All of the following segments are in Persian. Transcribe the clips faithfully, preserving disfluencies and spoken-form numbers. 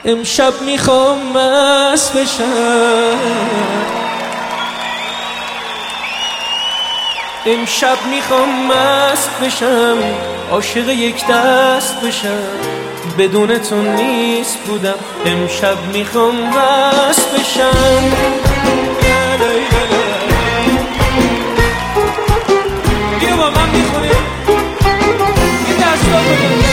امشب میخوام مست بشم، امشب میخوام مست بشم، عاشق یک دست بشم، بدون تو نیست بودم. امشب میخوام مست بشم. بیا با من میخونی این دستا بگم.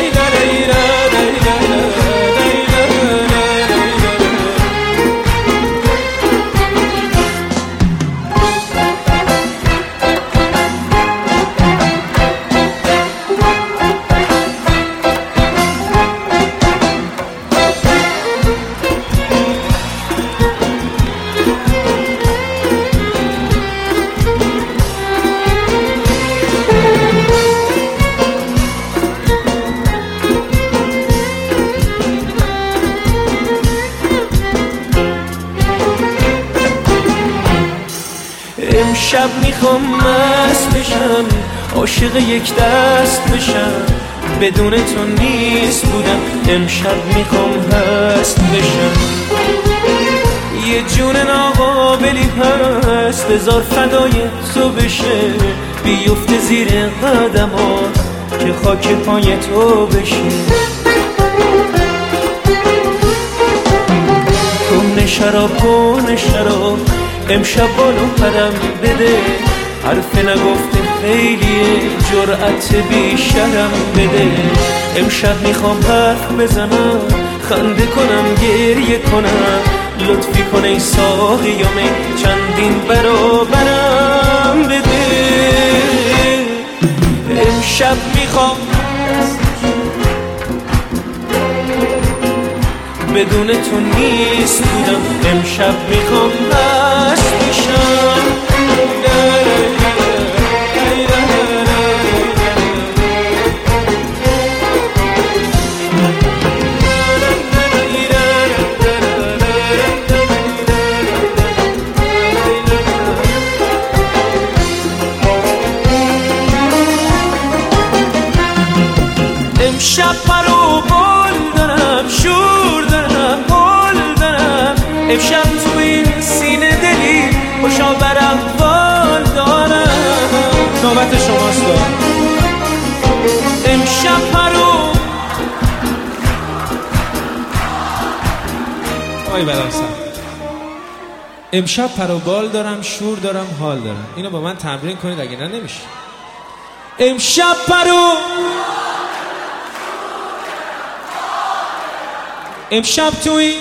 امشب میخوام مست بشم، عاشق یک دست بشم، بدون تو نیست بودم. امشب میخوام هست بشم. یه جون ناقابلی هست بذار فدای تو بشه، بیفته زیر قدمات که خاک پای تو بشه. کهنه شراب کهنه شراب امشب بالو پرم بده، حرف نگفته خیلیه جرأت بیشرم بده. امشب میخوام حرف بزنم، خنده کنم گریه کنم، لطفی کن ای ساقیامه چندین برابرم بده. امشب میخوام بدون تو نیست بودم. امشب میخوام مست بشم. امشب پرو بال دارم، شور دارم، بال دارم. امشب تو این سینه دلی خوشا برم بال دارم. نوبت شماست. امشب پرو آی برامسن امشب پرو بال دارم، شور دارم، حال دارم. اینو با من تمرین کنید اگه نه نمیشه. امشب پرو امشب توی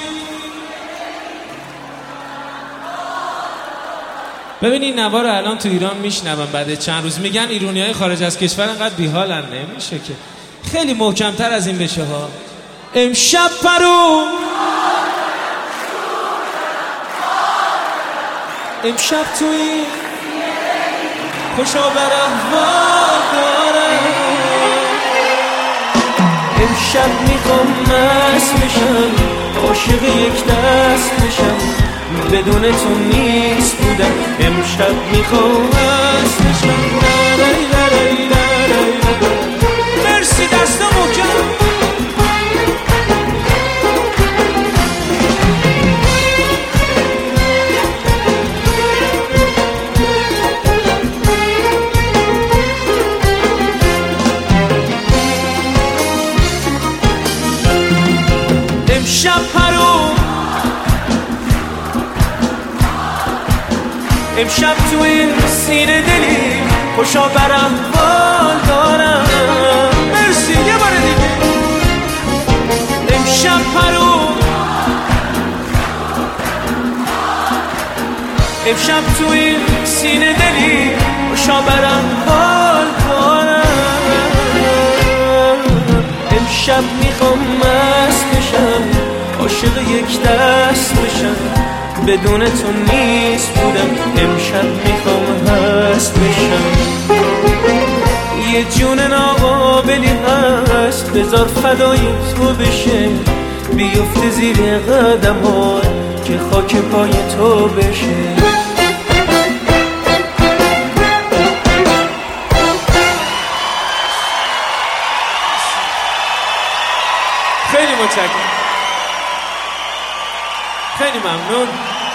ببینید نوا رو الان تو ایران میشنون، بعد چند روز میگن ایرانیای خارج از کشور انقدر بیحالن. نمیشه که خیلی محکمتر از این بشه ها. امشب پرو امشب توی خوشا بر احوال دارم. امشب میخوام مست بشم، عاشق یک دست بشم، بدون تو نیست بودم. امشب میخوام مست بشم. مرسی دست محکم. امشب پرو امشب تو این سینه دلی خوشا برم بال دارم. مرسی یه بار دیگه. امشب پرو امشب تو این سینه دلی خوشا برم بال دارم. امشب میخوام مست بشم، عاشق یک دست بشم، بدون تو نیست بودم. امشب میخوام هست بشم. یه جون ناقابلی هست بذار فدای تو بشه، بیفته زیر قدمات که خاک پای تو بشه. خیلی متشکرم. خیلی ممنون.